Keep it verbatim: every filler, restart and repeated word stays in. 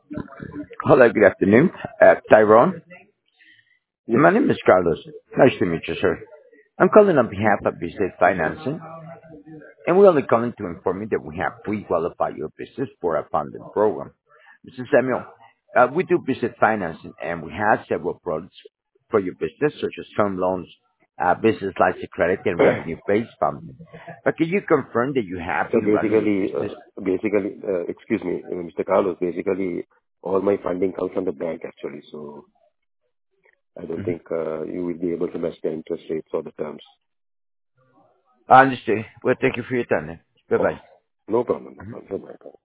Hello, good afternoon. Uh, Tyrone. Yes. My name is Carlos. Nice to meet you, sir. I'm calling on behalf of Business Financing, and we're only calling to inform you that we have pre-qualified your business for a funding program. Mister Samuel, uh, we do business financing, and we have several products for your business, such as term loans, uh, business lines of credit, and revenue-based funding. But can you confirm that you have So been running your basically, business? uh, basically, uh, excuse me, uh, Mister Carlos, basically, all my funding comes from the bank, actually, so I don't hmm think uh, you will be able to match the interest rates or the terms. I understand. Well, thank you for your time, then. Bye-bye. Okay. No problem. No Mhm. problem. No problem.